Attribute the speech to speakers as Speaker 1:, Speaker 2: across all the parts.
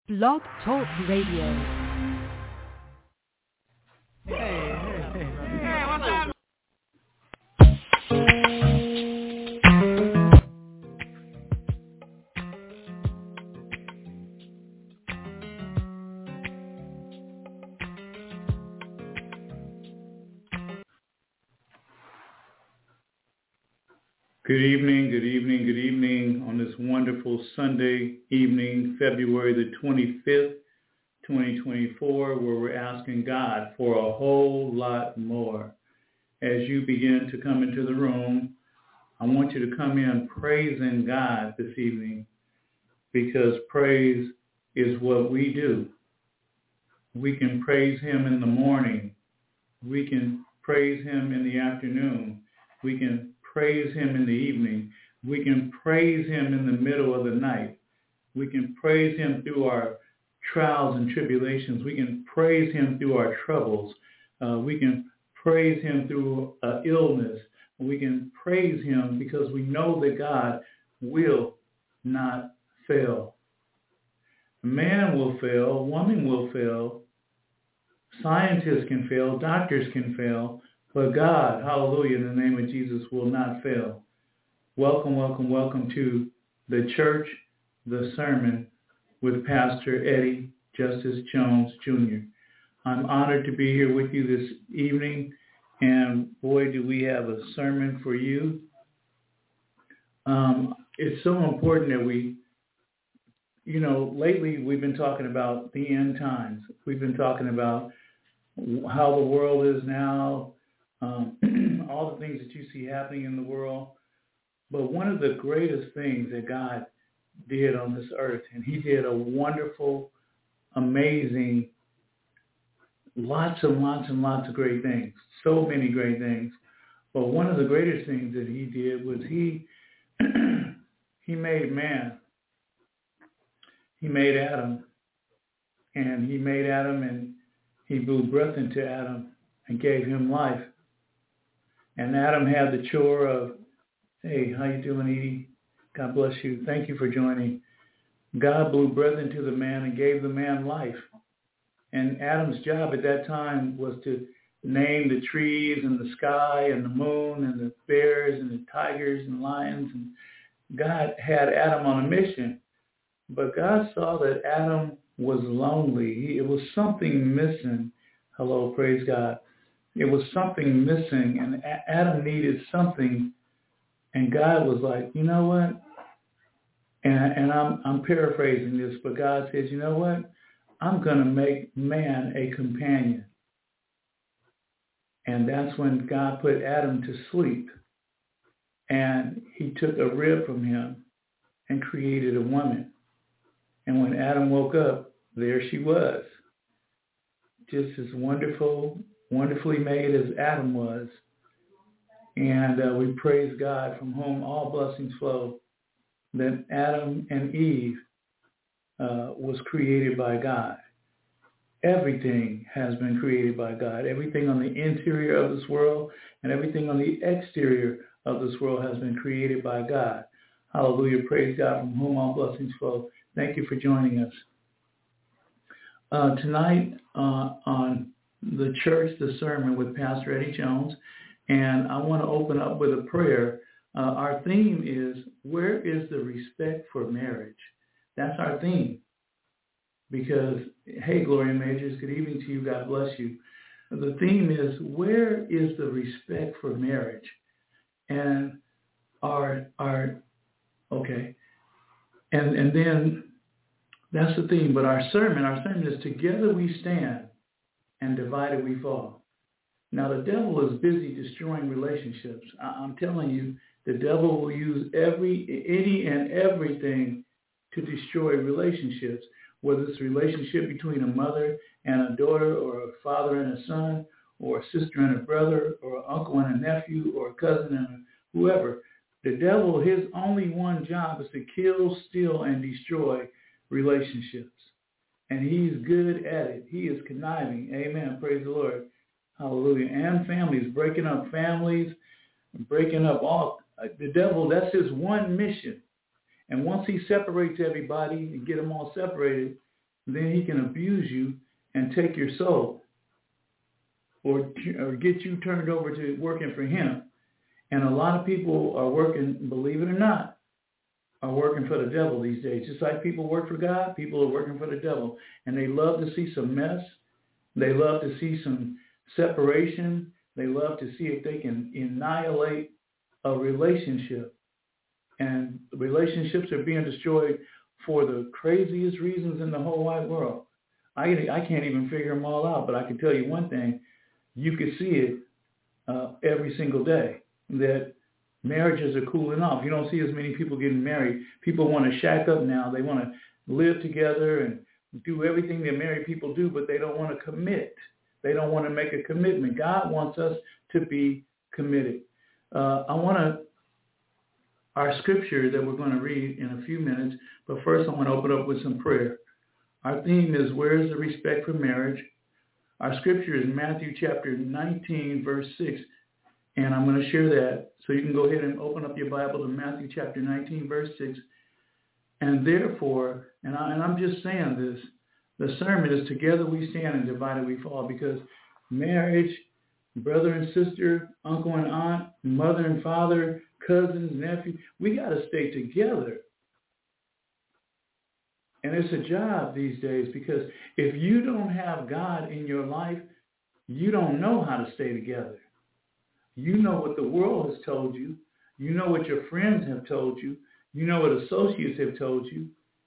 Speaker 1: Blog Talk Radio.
Speaker 2: Hey, what's up?
Speaker 3: Good evening on this wonderful Sunday evening, February the 25th, 2024, where we're asking God for a whole lot more. As you begin to come into the room, I want you to come in praising God this evening, because praise is what we do. We can praise Him in the morning. We can praise Him in the afternoon. We can praise Him in the evening. We can praise Him in the middle of the night. We can praise Him through our trials and tribulations. We can praise Him through our troubles. We can praise Him through illness. We can praise Him because we know that God will not fail. Man will fail. Woman will fail. Scientists can fail. Doctors can fail. But God, hallelujah, in the name of Jesus, will not fail. Welcome to the church, the sermon with Pastor Eddie Justice Jones, Jr. I'm honored to be here with you this evening, and boy, do we have a sermon for you. It's so important that we, lately we've been talking about the end times. We've been talking about how the world is now, all the things that you see happening in the world. But one of the greatest things that God did on this earth, and He did a wonderful, amazing, lots of great things, so many great things. But one of the greatest things that He did was He made man. He made Adam. And He made Adam, and He blew breath into Adam and gave him life. And Adam had the chore of, hey, how you doing, Edie? God bless you. Thank you for joining. God blew breath into the man and gave the man life. And Adam's job at that time was to name the trees and the sky and the moon and the bears and the tigers and lions. And God had Adam on a mission. But God saw that Adam was lonely. It was something missing. Hello, praise God. It was something missing, and Adam needed something, and God was like, you know what? And I'm paraphrasing this, but God says, you know what? I'm going to make man a companion. And that's when God put Adam to sleep, and He took a rib from him and created a woman. And when Adam woke up, there she was, just as wonderfully made as Adam was. And we praise God, from whom all blessings flow, that Adam and Eve was created by God. Everything has been created by God. Everything on the interior of this world and everything on the exterior of this world has been created by God. Hallelujah. Praise God, from whom all blessings flow. Thank you for joining us. Tonight on the church, the sermon with Pastor Eddie Jones, and I want to open up with a prayer. Our theme is, where is the respect for marriage? That's our theme. Because, hey, Gloria Majors, good evening to you. God bless you. The theme is, where is the respect for marriage? And and then that's the theme. But our sermon is, together we stand and divided we fall. Now, the devil is busy destroying relationships. I'm telling you, the devil will use any and everything to destroy relationships, whether it's a relationship between a mother and a daughter, or a father and a son, or a sister and a brother, or an uncle and a nephew, or a cousin and whoever. The devil, his only one job is to kill, steal, and destroy relationships. And he's good at it. He is conniving. Amen. Praise the Lord. Hallelujah. And families, breaking up families, breaking up all. The devil, that's his one mission. And once he separates everybody and get them all separated, then he can abuse you and take your soul or get you turned over to working for him. And a lot of people are working, believe it or not, are working for the devil these days. Just like people work for God, people are working for the devil. And they love to see some mess. They love to see some separation. They love to see if they can annihilate a relationship. And relationships are being destroyed for the craziest reasons in the whole wide world. I can't even figure them all out, but I can tell you one thing. You can see it every single day, that marriages are cooling off. You don't see as many people getting married. People want to shack up now. They want to live together and do everything that married people do, but they don't want to commit. They don't want to make a commitment. God wants us to be committed. Our scripture that we're going to read in a few minutes, but first I want to open up with some prayer. Our theme is, where is the respect for marriage? Our scripture is Matthew chapter 19, verse 6. And I'm going to share that. So you can go ahead and open up your Bible to Matthew chapter 19, verse 6. And therefore, and I'm just saying this, the sermon is together we stand and divided we fall, because marriage, brother and sister, uncle and aunt, mother and father, cousins, nephew, we got to stay together. And it's a job these days, because if you don't have God in your life, you don't know how to stay together. You know what the world has told you. You know what your friends have told you. You know what associates have told you.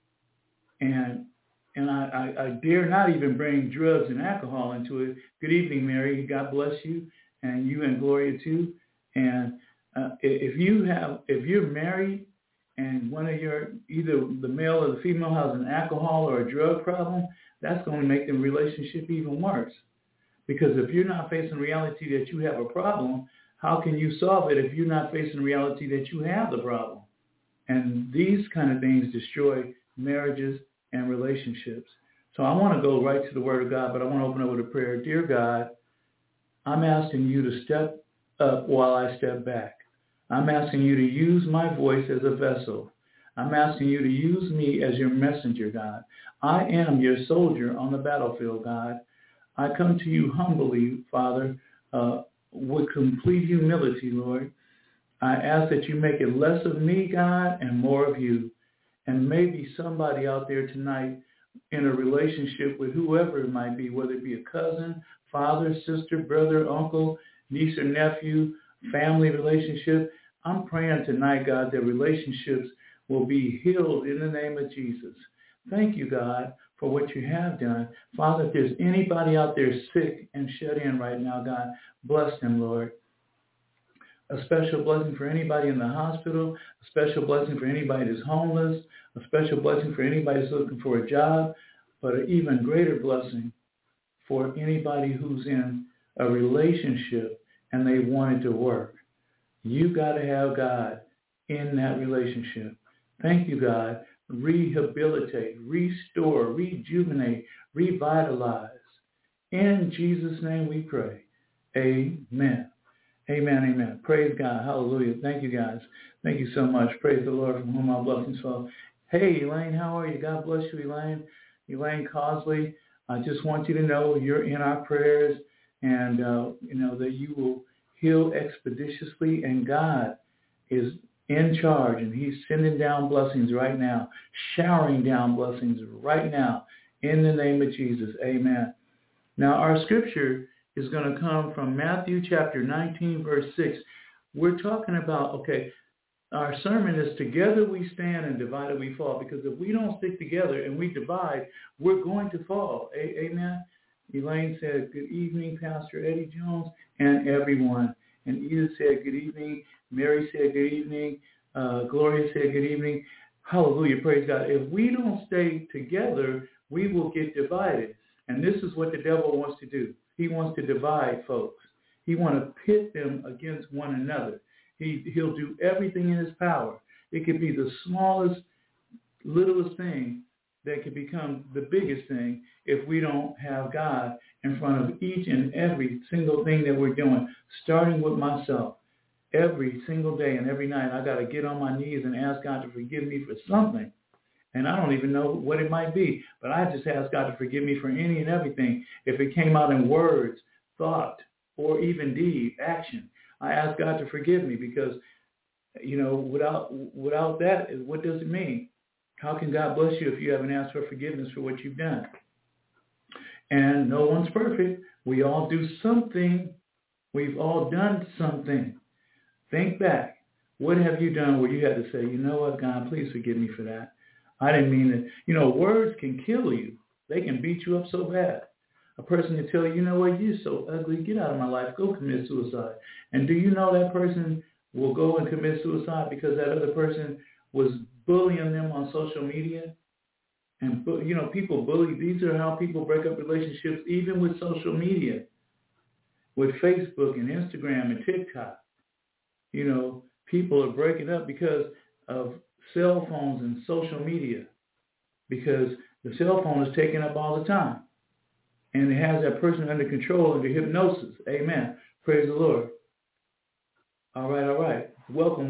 Speaker 3: And I dare not even bring drugs and alcohol into it. Good evening, Mary. God bless you, and you and Gloria too. And if you're married and one of your, either the male or the female has an alcohol or a drug problem, that's going to make the relationship even worse. Because if you're not facing reality that you have a problem, how can you solve it if you're not facing reality that you have the problem? And these kind of things destroy marriages and relationships. So I want to go right to the Word of God, but I want to open up with a prayer. Dear God, I'm asking you to step up while I step back. I'm asking you to use my voice as a vessel. I'm asking you to use me as your messenger, God. I am your soldier on the battlefield, God. I come to you humbly, Father, with complete humility, Lord. I ask that you make it less of me, God, and more of you. And maybe somebody out there tonight in a relationship with whoever it might be, whether it be a cousin, father, sister, brother, uncle, niece or nephew, family relationship. I'm praying tonight, God, that relationships will be healed in the name of Jesus. Thank you, God, for what you have done. Father, if there's anybody out there sick and shut in right now, God, bless them, Lord. A special blessing for anybody in the hospital, a special blessing for anybody that's homeless, a special blessing for anybody that's looking for a job, but an even greater blessing for anybody who's in a relationship and they want it to work. You got to have God in that relationship. Thank you, God. Rehabilitate, restore, rejuvenate, revitalize. In Jesus' name we pray. Amen. Amen, amen. Praise God. Hallelujah. Thank you, guys. Thank you so much. Praise the Lord, from whom our blessings flow. Hey, Elaine, how are you? God bless you, Elaine. Elaine Cosley, I just want you to know you're in our prayers, and that you will heal expeditiously, and God is in charge, and he's sending down blessings right now, showering down blessings right now, in the name of Jesus. Amen. Now, our scripture is going to come from Matthew chapter 19, verse 6. We're talking about, our sermon is together we stand and divided we fall, because if we don't stick together and we divide, we're going to fall. Amen. Elaine said, good evening, Pastor Eddie Jones, and everyone. And Edith said, good evening. Mary said, good evening. Gloria said, good evening. Hallelujah, praise God. If we don't stay together, we will get divided. And this is what the devil wants to do. He wants to divide folks. He wants to pit them against one another. He'll do everything in his power. It could be the smallest, littlest thing that could become the biggest thing if we don't have God in front of each and every single thing that we're doing, starting with myself. Every single day and every night, I got to get on my knees and ask God to forgive me for something. And I don't even know what it might be. But I just ask God to forgive me for any and everything. If it came out in words, thought, or even deed, action, I ask God to forgive me because, without that, what does it mean? How can God bless you if you haven't asked for forgiveness for what you've done? And no one's perfect. We all do something. We've all done something. Think back. What have you done where you had to say, you know what, God, please forgive me for that. I didn't mean it. Words can kill you. They can beat you up so bad. A person can tell you, you know what, you're so ugly. Get out of my life. Go commit suicide. And do you know that person will go and commit suicide because that other person was bullying them on social media? And, people bully. These are how people break up relationships, even with social media, with Facebook and Instagram and TikTok. People are breaking up because of cell phones and social media, because the cell phone is taken up all the time. And it has that person under control, under hypnosis. Amen. Praise the Lord. All right. Welcome.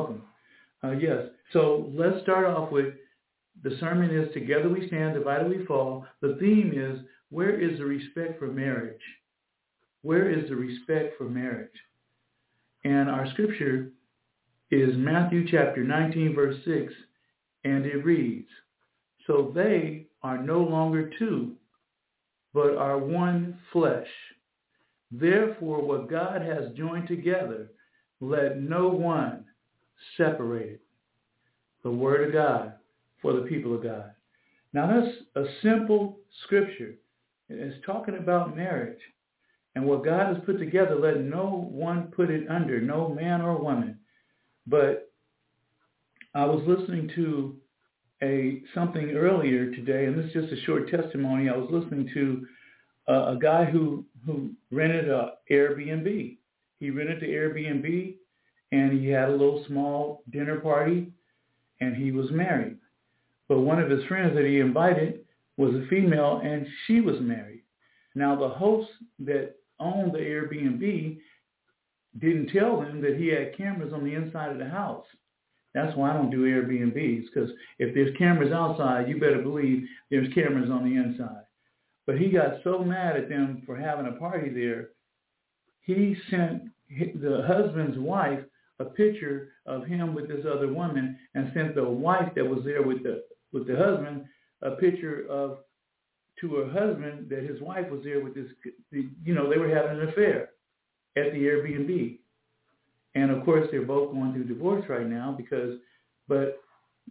Speaker 3: Yes. So let's start off with, the sermon is Together We Stand, Divided We Fall. The theme is, where is the respect for marriage? Where is the respect for marriage? And our scripture is Matthew chapter 19, verse 6, and it reads, so they are no longer two, but are one flesh. Therefore, what God has joined together, let no one separate it. The word of God for the people of God. Now, that's a simple scripture. It's talking about marriage. And what God has put together, let no one put it under, no man or woman. But I was listening to something earlier today, and this is just a short testimony. I was listening to a guy who rented an Airbnb. He rented the Airbnb, and he had a little small dinner party, and he was married. But one of his friends that he invited was a female, and she was married. Now, the host that owned the Airbnb didn't tell him that he had cameras on the inside of the house. That's why I don't do Airbnbs, because if there's cameras outside, you better believe there's cameras on the inside. But he got so mad at them for having a party there, he sent the husband's wife a picture of him with this other woman, and sent the wife that was there with the husband a picture to her husband that his wife was there with this, they were having an affair at the Airbnb. And of course, they're both going through divorce right now but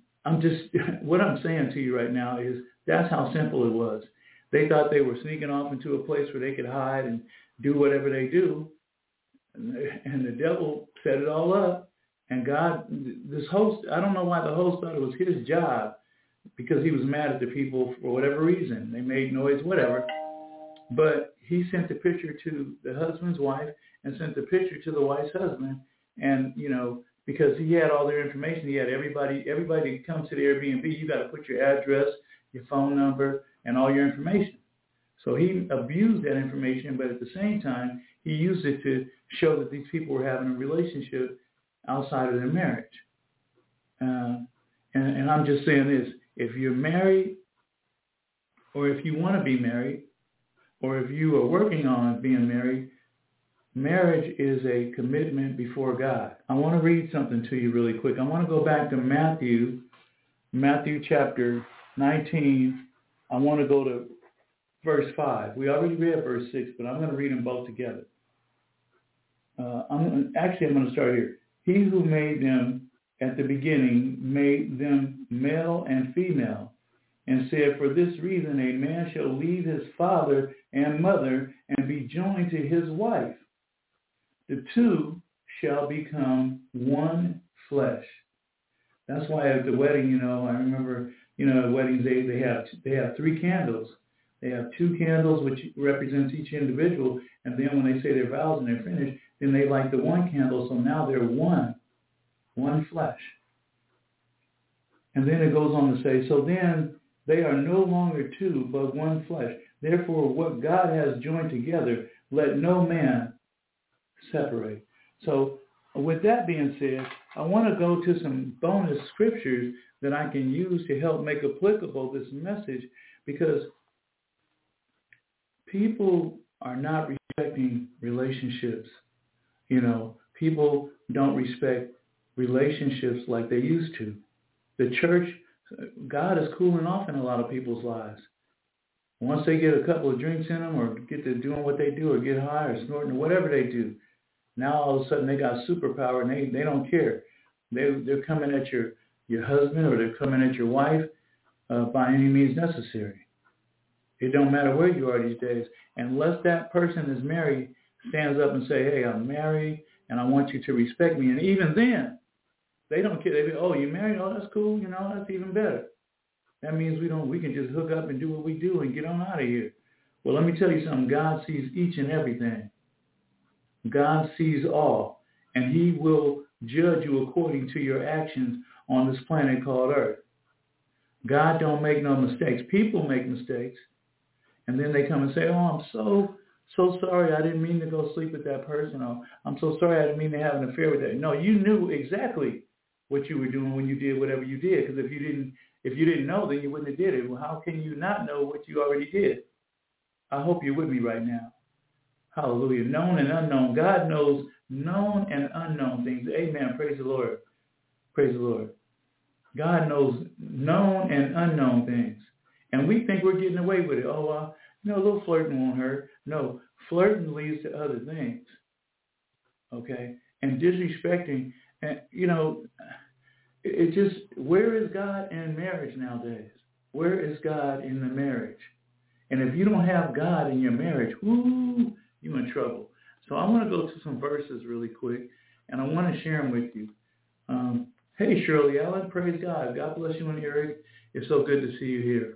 Speaker 3: what I'm saying to you right now is that's how simple it was. They thought they were sneaking off into a place where they could hide and do whatever they do. And the devil set it all up. And God, this host, I don't know why the host thought it was his job, because he was mad at the people for whatever reason. They made noise, whatever. But he sent the picture to the husband's wife and sent the picture to the wife's husband. And, because he had all their information, he had everybody that comes to the Airbnb, you got to put your address, your phone number, and all your information. So he abused that information, but at the same time, he used it to show that these people were having a relationship outside of their marriage. And I'm just saying this, if you're married, or if you want to be married, or if you are working on being married, marriage is a commitment before God. I want to read something to you really quick. I want to go back to Matthew chapter 19. I want to go to verse 5. We already read verse 6, but I'm going to read them both together. I'm going to start here. He who made them at the beginning made them male and female, and said, for this reason a man shall leave his father and mother and be joined to his wife. The two shall become one flesh. That's why at the wedding, I remember, at weddings they have 3 candles. They have 2 candles, which represents each individual, and then when they say their vows and they're finished, then they light the 1 candle, so now they're one flesh. And then it goes on to say, so then they are no longer 2, but one flesh. Therefore, what God has joined together, let no man separate. So with that being said, I want to go to some bonus scriptures that I can use to help make applicable this message, because people are not respecting relationships. People don't respect relationships like they used to. The church, God is cooling off in a lot of people's lives. Once they get a couple of drinks in them or get to doing what they do or get high or snorting or whatever they do, now all of a sudden they got superpower and they don't care. They're coming at your husband or they're coming at your wife by any means necessary. It don't matter where you are these days. Unless that person is married, stands up and say, hey, I'm married and I want you to respect me. And even then, they don't care. They be, oh, you married? Oh, that's cool. That's even better. That means we can just hook up and do what we do and get on out of here. Well, let me tell you something. God sees each and everything. God sees all, and he will judge you according to your actions on this planet called Earth. God don't make no mistakes. People make mistakes, and then they come and say, oh, I'm so sorry. I didn't mean to go sleep with that person. Or I'm so sorry. I didn't mean to have an affair with that. No, you knew exactly what you were doing when you did whatever you did, because if you didn't know, then you wouldn't have did it. Well, how can you not know what you already did? I hope you're with me right now. Hallelujah. Known and unknown. God knows known and unknown things. Amen. Praise the Lord. Praise the Lord. God knows known and unknown things. And we think we're getting away with it. Oh, a little flirting won't hurt. No, flirting leads to other things. Okay? And disrespecting, and it just, where is God in marriage nowadays? Where is God in the marriage? And if you don't have God in your marriage, you're in trouble. So I want to go to some verses really quick, and I want to share them with you. Hey, Shirley Allen, praise God. God bless you on the earth. It's so good to see you here.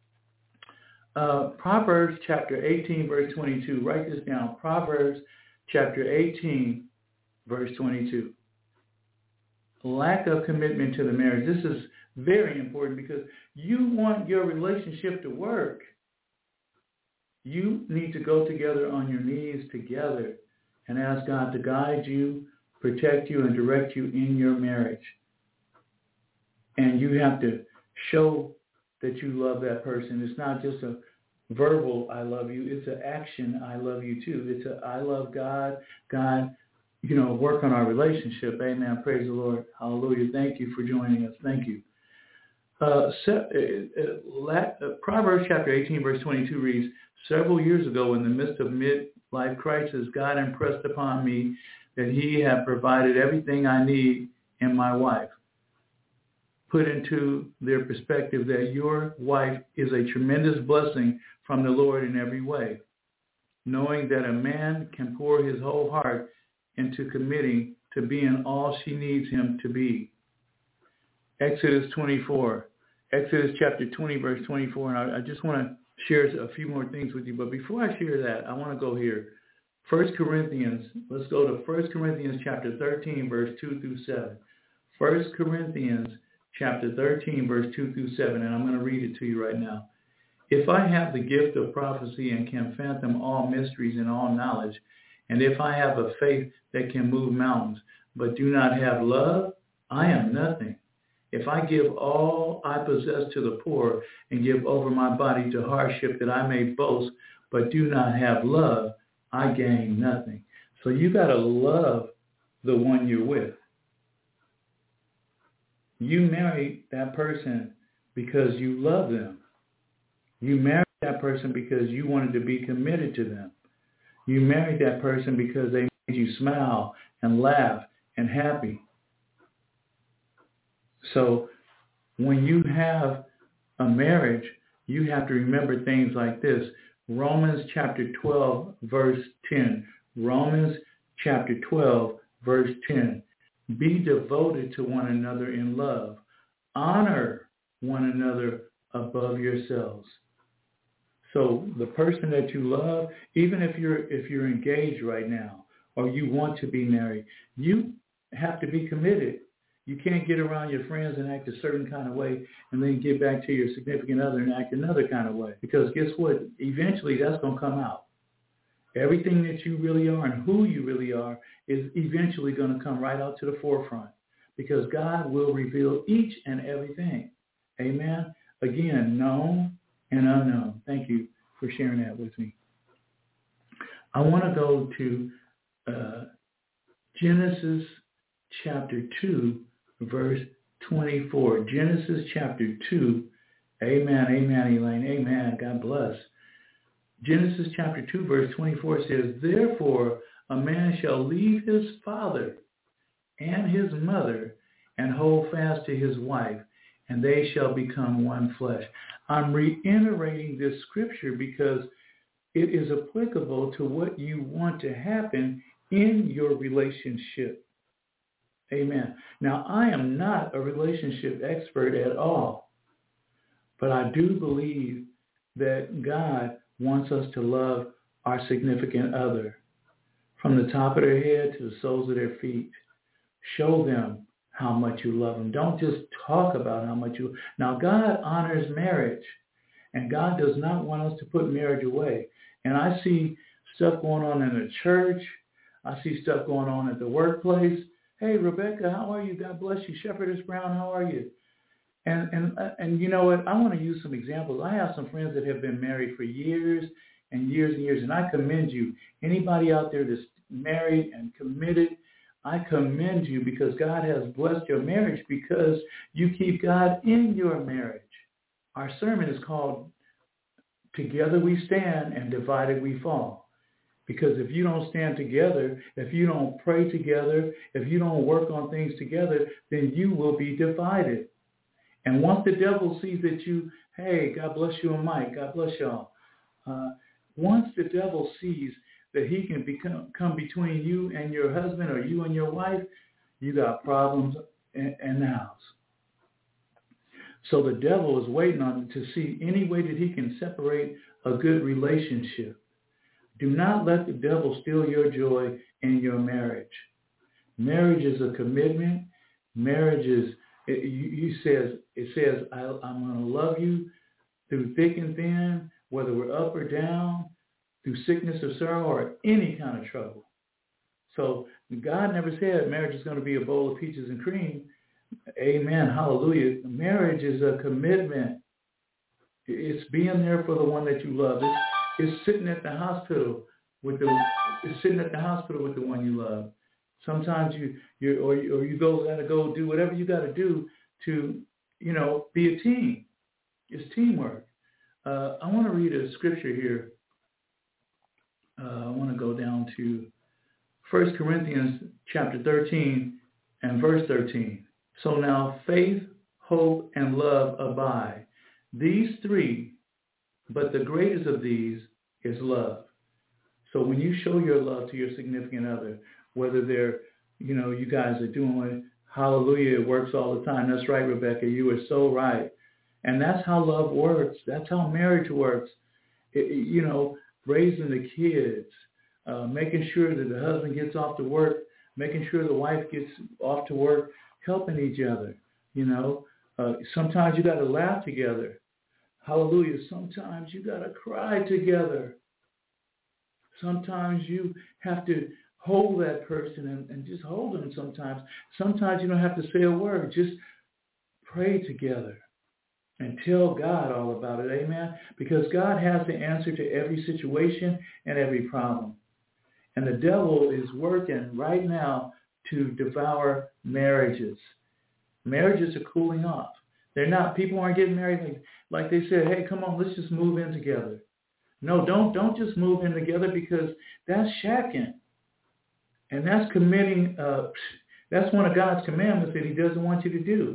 Speaker 3: Proverbs chapter 18, verse 22. Write this down. Proverbs chapter 18, verse 22. Lack of commitment to the marriage. This is very important because you want your relationship to work. You need to go together on your knees together and ask God to guide you, protect you, and direct you in your marriage. And you have to show that you love that person. It's not just a verbal I love you. It's an action I love you too. It's a I love God. God, work on our relationship. Amen. Praise the Lord. Hallelujah. Thank you for joining us. Thank you. Proverbs chapter 18, verse 22 reads, several years ago in the midst of midlife crisis, God impressed upon me that he had provided everything I need in my wife. Put into their perspective that your wife is a tremendous blessing from the Lord in every way. Knowing that a man can pour his whole heart into committing to being all she needs him to be. Exodus chapter 20, verse 24, and I just want to share a few more things with you. But before I share that, I want to go here. 1 Corinthians, let's go to 1 Corinthians chapter 13, verse 2 through 7. 1 Corinthians chapter 13, verse 2 through 7, and I'm going to read it to you right now. If I have the gift of prophecy and can fathom all mysteries and all knowledge, and if I have a faith that can move mountains, but do not have love, I am nothing. If I give all I possess to the poor and give over my body to hardship that I may boast, but do not have love, I gain nothing. So you got to love the one you're with. You married that person because you love them. You married that person because you wanted to be committed to them. You married that person because they made you smile and laugh and happy. So when you have a marriage, you have to remember things like this. Romans chapter 12, verse 10. Romans chapter 12, verse 10. Be devoted to one another in love. Honor one another above yourselves. So the person that you love, even if you're engaged right now or you want to be married, you have to be committed. You can't get around your friends and act a certain kind of way and then get back to your significant other and act another kind of way. Because guess what? Eventually that's going to come out. Everything that you really are and who you really are is eventually going to come right out to the forefront, because God will reveal each and everything. Amen. Again, known and unknown. Thank you for sharing that with me. I want to go to Genesis chapter 2, verse 24. Genesis chapter 2. Amen, amen, Elaine. Amen. God bless. Genesis chapter 2, verse 24 says, therefore a man shall leave his father and his mother and hold fast to his wife, and they shall become one flesh. I'm reiterating this scripture because it is applicable to what you want to happen in your relationship. Amen. Now, I am not a relationship expert at all, but I do believe that God wants us to love our significant other from the top of their head to the soles of their feet. Show them how much you love them. Don't just talk about how much you. Now, God honors marriage, and God does not want us to put marriage away. And I see stuff going on in the church. I see stuff going on at the workplace. Hey, Rebecca, how are you? God bless you. Shepherdess Brown, how are you? And you know what? I want to use some examples. I have some friends that have been married for years and years and years, and I commend you. Anybody out there that's married and committed, I commend you, because God has blessed your marriage because you keep God in your marriage. Our sermon is called Together We Stand and Divided We Fall. Because if you don't stand together, if you don't pray together, if you don't work on things together, then you will be divided. And once the devil sees that you, hey, God bless you and Mike, God bless y'all. Once the devil sees that he can come between you and your husband or you and your wife, you got problems in the house. So the devil is waiting on to see any way that he can separate a good relationship. Do not let the devil steal your joy in your marriage. Marriage is a commitment. Marriage is, it says, I'm going to love you through thick and thin, whether we're up or down, through sickness or sorrow or any kind of trouble. So God never said marriage is going to be a bowl of peaches and cream. Amen. Hallelujah. Marriage is a commitment. It's being there for the one that you love. It's sitting at the hospital with the one you love. Sometimes you gotta go do whatever you got to do to, be a team. It's teamwork. I want to read a scripture here. I want to go down to 1 Corinthians chapter 13 and verse 13. So now faith, hope, and love abide. These three, but the greatest of these is love. So when you show your love to your significant other, whether they're, you guys are doing it, hallelujah, it works all the time. That's right, Rebecca. You are so right. And that's how love works. That's how marriage works. Raising the kids, making sure that the husband gets off to work, making sure the wife gets off to work, helping each other. Sometimes you got to laugh together. Hallelujah. Sometimes you got to cry together. Sometimes you have to hold that person and just hold them sometimes. Sometimes you don't have to say a word. Just pray together and tell God all about it. Amen? Because God has the answer to every situation and every problem. And the devil is working right now to devour marriages. Marriages are cooling off. People aren't getting married like they said, hey, come on, let's just move in together. No, don't just move in together, because that's shacking. And that's committing, that's one of God's commandments that he doesn't want you to do.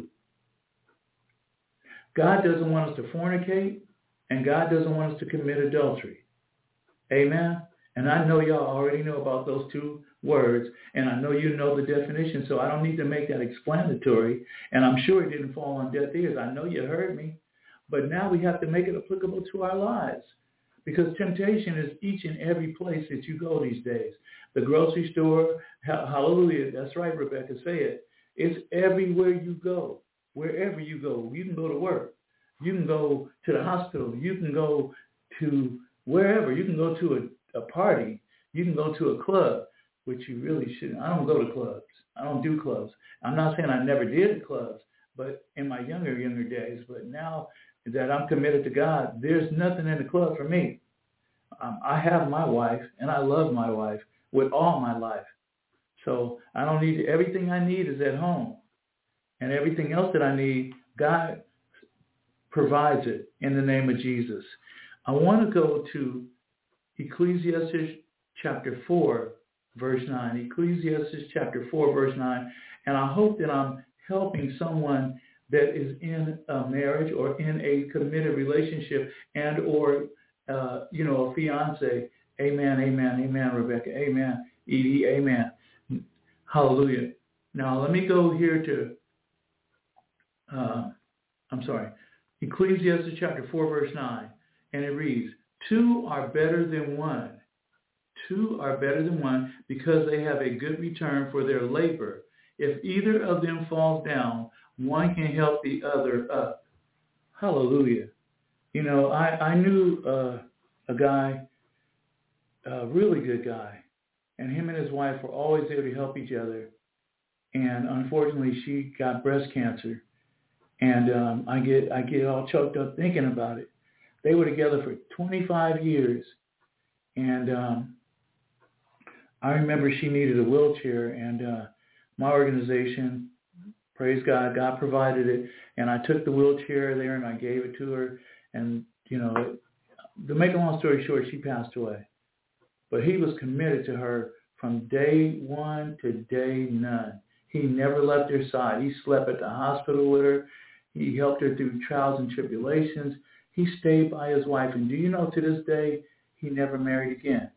Speaker 3: God doesn't want us to fornicate, and God doesn't want us to commit adultery. Amen? And I know y'all already know about those two words, and I know you know the definition, so I don't need to make that explanatory, and I'm sure it didn't fall on deaf ears. I know you heard me, but now we have to make it applicable to our lives, because temptation is each and every place that you go these days. The grocery store, hallelujah, that's right, Rebecca, say it. It's everywhere you go, wherever you go. You can go to work. You can go to the hospital. You can go to wherever. You can go to a party. You can go to a club, which you really shouldn't. I don't go to clubs. I don't do clubs. I'm not saying I never did clubs, but in my younger days. But now that I'm committed to God, there's nothing in the club for me. I have my wife, and I love my wife with all my life. So I don't need, everything I need is at home. And everything else that I need, God provides it in the name of Jesus. I want to go to Ecclesiastes chapter 4, verse 9. Ecclesiastes chapter 4, verse 9. And I hope that I'm helping someone that is in a marriage or in a committed relationship and or, a fiance. Amen, amen, amen, Rebecca. Amen, Edie, amen. Hallelujah. Now, let me go here to, Ecclesiastes chapter 4, verse 9. And it reads, 2 are better than one. 2 are better than one because they have a good return for their labor. If either of them falls down, one can help the other up. Hallelujah. I knew a guy, a really good guy, and him and his wife were always there to help each other. And unfortunately, she got breast cancer. And I get all choked up thinking about it. They were together for 25 years. And I remember she needed a wheelchair. And my organization, praise God, God provided it. And I took the wheelchair there and I gave it to her. And, to make a long story short, she passed away. But he was committed to her from day one to day none. He never left her side. He slept at the hospital with her. He helped her through trials and tribulations. He stayed by his wife. And do you know, to this day, he never married again.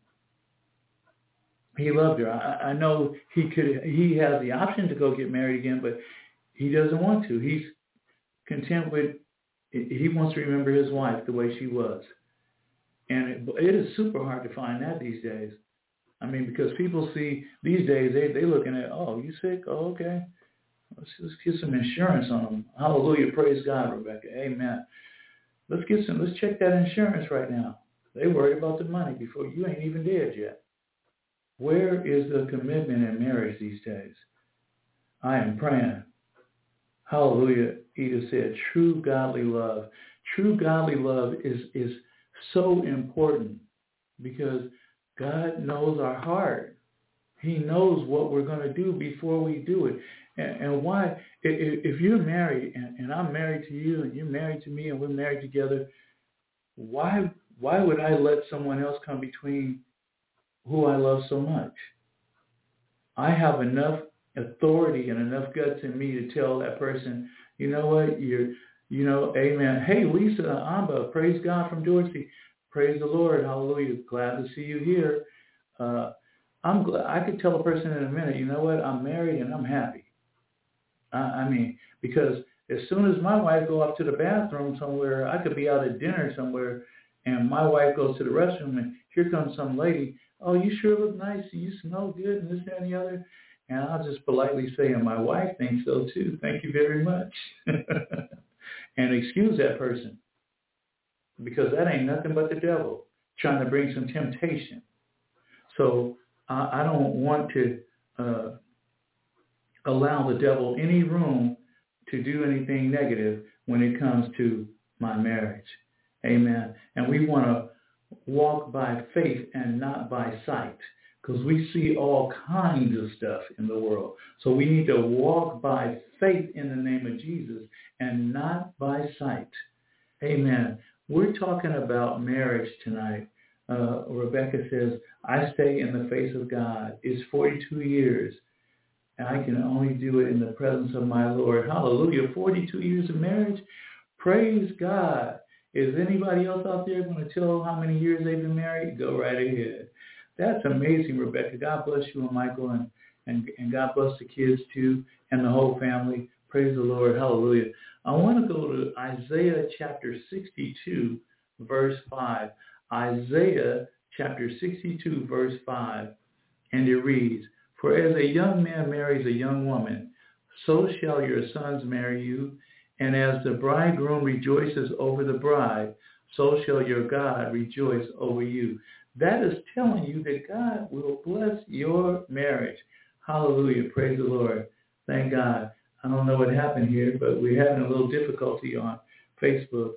Speaker 3: He loved her. I know he has the option to go get married again, but he doesn't want to. He's content with, he wants to remember his wife the way she was. And it is super hard to find that these days. I mean, because people see, these days, they looking at, oh, you sick? Oh, okay. Let's get some insurance on them. Hallelujah. Praise God, Rebecca. Amen. Let's check that insurance right now. They worry about the money before you ain't even dead yet. Where is the commitment in marriage these days? I am praying. Hallelujah. Edith said, true godly love. True godly love is so important because God knows our heart. He knows what we're going to do before we do it. And why, if you're married and I'm married to you and you're married to me and we're married together, why would I let someone else come between who I love so much? I have enough authority and enough guts in me to tell that person, you know what, amen. Hey, Lisa Amba, praise God from Dorsey. Praise the Lord. Hallelujah. Glad to see you here. I'm glad. I could tell a person in a minute, you know what, I'm married and I'm happy. Because as soon as my wife go up to the bathroom somewhere, I could be out at dinner somewhere, and my wife goes to the restroom, and here comes some lady, oh, you sure look nice, you smell good, and this, that, and the other. And I'll just politely say, and my wife thinks so too, thank you very much. And excuse that person, because that ain't nothing but the devil trying to bring some temptation. So I don't want to allow the devil any room to do anything negative when it comes to my marriage. Amen. And we want to walk by faith and not by sight, because we see all kinds of stuff in the world. So we need to walk by faith in the name of Jesus and not by sight. Amen. We're talking about marriage tonight. Rebecca says, I stay in the face of God. It's 42 years. And I can only do it in the presence of my Lord. Hallelujah. 42 years of marriage. Praise God. Is anybody else out there going to tell how many years they've been married? Go right ahead. That's amazing, Rebecca. God bless you and Michael, and God bless the kids too and the whole family. Praise the Lord. Hallelujah. I want to go to Isaiah chapter 62, verse 5. Isaiah chapter 62, verse 5. And it reads, for as a young man marries a young woman, so shall your sons marry you. And as the bridegroom rejoices over the bride, so shall your God rejoice over you. That is telling you that God will bless your marriage. Hallelujah. Praise the Lord. Thank God. I don't know what happened here, but we're having a little difficulty on Facebook.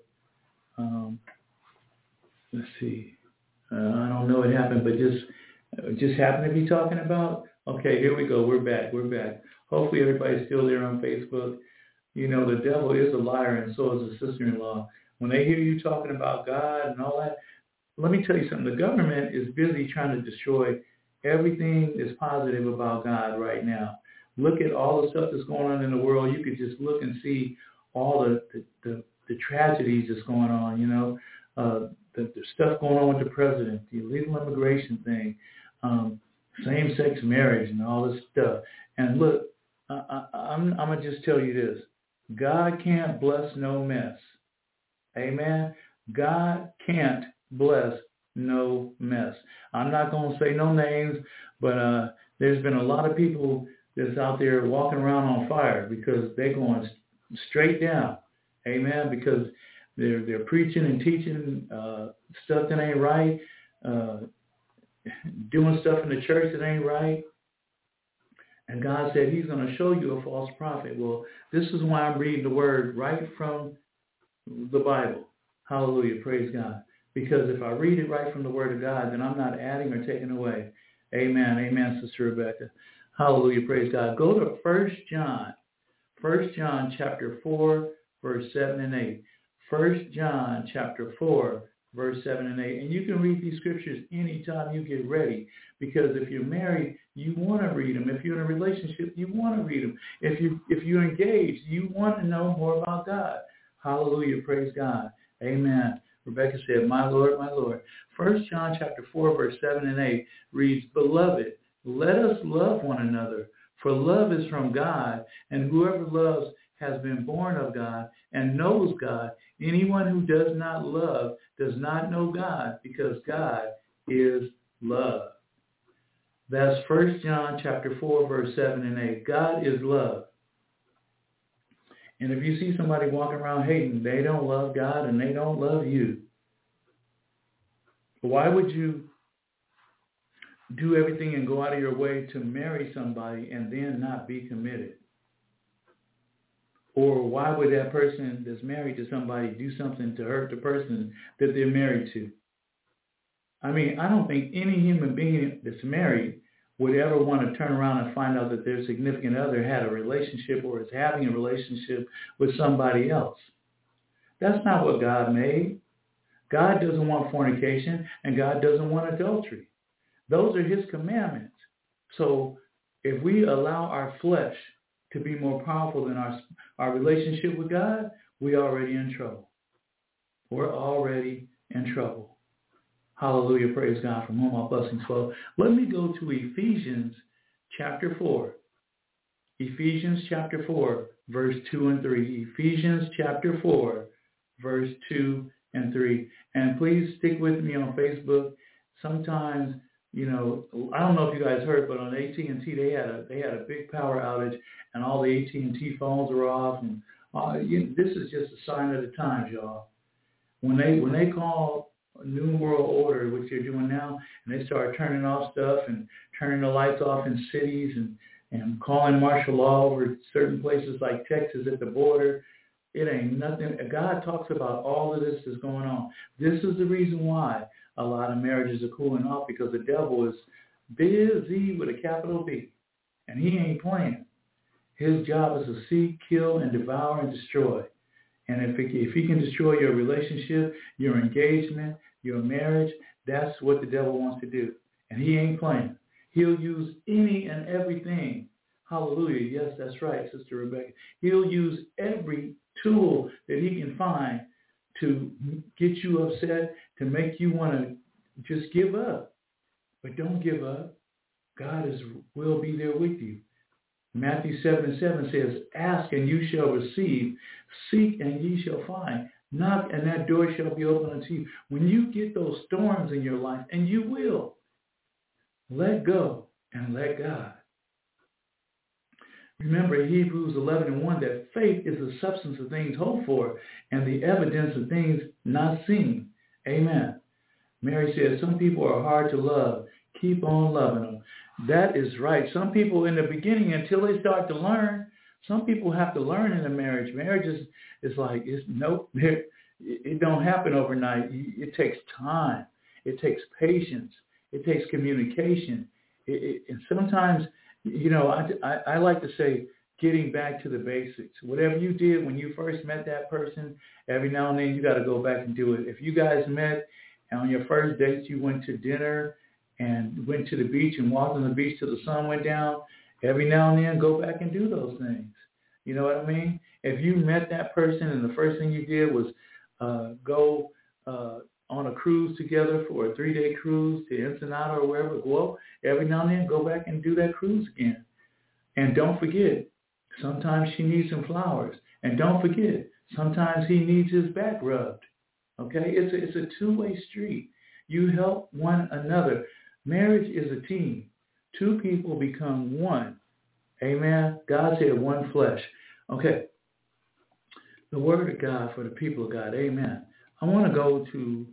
Speaker 3: Let's see. I don't know what happened, but just happened to be talking about. Okay, here we go. We're back. Hopefully everybody's still there on Facebook. You know, the devil is a liar, and so is the sister-in-law. When they hear you talking about God and all that, let me tell you something. The government is busy trying to destroy everything that's positive about God right now. Look at all the stuff that's going on in the world. You could just look and see all the tragedies that's going on, you know, the stuff going on with the president, the illegal immigration thing, same-sex marriage and all this stuff. And look, I'm going to just tell you this. God can't bless no mess. Amen? God can't bless no mess. I'm not going to say no names, but there's been a lot of people that's out there walking around on fire because they're going straight down. Amen? Because they're preaching and teaching stuff that ain't right, doing stuff in the church that ain't right. And God said he's going to show you a false prophet. Well, this is why I'm reading the word right from the Bible. Hallelujah. Praise God. Because if I read it right from the word of God, then I'm not adding or taking away. Amen. Amen, Sister Rebecca. Hallelujah. Praise God. Go to 1 John. 1 John chapter 4, verse 7 and 8. 1 John chapter 4, verse 7 and 8. And you can read these scriptures anytime you get ready. Because if you're married, you want to read them. If you're in a relationship, you want to read them. If you're engaged, you want to know more about God. Hallelujah. Praise God. Amen. Rebecca said, my Lord, my Lord. 1 John chapter 4, verse 7 and 8 reads, Beloved, let us love one another, for love is from God, and whoever loves has been born of God and knows God. Anyone who does not love does not know God, because God is love. That's 1 John chapter 4, verse 7 and 8. God is love. And if you see somebody walking around hating, they don't love God and they don't love you. Why would you do everything and go out of your way to marry somebody and then not be committed? Or why would that person that's married to somebody do something to hurt the person that they're married to? I mean, I don't think any human being that's married would ever want to turn around and find out that their significant other had a relationship or is having a relationship with somebody else. That's not what God made. God doesn't want fornication, and God doesn't want adultery. Those are his commandments. So if we allow our flesh to be more powerful than our relationship with God, we're already in trouble. We're already in trouble. Hallelujah, praise God, from whom all blessings flow. Let me go to Ephesians chapter 4. Ephesians chapter 4, verse 2 and 3. Ephesians chapter 4, verse 2 and 3. And please stick with me on Facebook. Sometimes, you know, I don't know if you guys heard, but on AT&T they had a big power outage, and all the AT&T phones were off. And this is just a sign of the times, y'all. When they call New World Order, which they're doing now, and they start turning off stuff and turning the lights off in cities and calling martial law over certain places like Texas at the border, it ain't nothing. God talks about all of this that's going on. This is the reason why a lot of marriages are cooling off, because the devil is busy with a capital B, and he ain't playing. His job is to seek, kill, and devour and destroy. And if he can destroy your relationship, your engagement, your marriage, that's what the devil wants to do. And he ain't playing. He'll use any and everything. Hallelujah. Yes, that's right, Sister Rebecca. He'll use every tool that he can find to get you upset, to make you want to just give up. But don't give up. God will be there with you. Matthew 7:7 says, ask and you shall receive, seek and ye shall find, knock and that door shall be opened unto you. When you get those storms in your life, and you will, let go and let God. Remember Hebrews 11:1, that faith is the substance of things hoped for and the evidence of things not seen. Amen. Mary says, some people are hard to love. Keep on loving them. That is right. Some people in the beginning, until they start to learn, some people have to learn in a marriage. Marriage is like, it don't happen overnight. It takes time. It takes patience. It takes communication. And sometimes, I like to say, getting back to the basics. Whatever you did when you first met that person, every now and then you got to go back and do it. If you guys met and on your first date you went to dinner and went to the beach and walked on the beach till the sun went down, every now and then go back and do those things. You know what I mean? If you met that person and the first thing you did was go on a cruise together for a 3-day cruise to Ensenada or wherever, well, every now and then go back and do that cruise again. And don't forget, sometimes she needs some flowers. And don't forget, sometimes he needs his back rubbed. Okay? It's a two-way street. You help one another. Marriage is a team. Two people become one. Amen? God said one flesh. Okay. The word of God for the people of God. Amen. I want to go to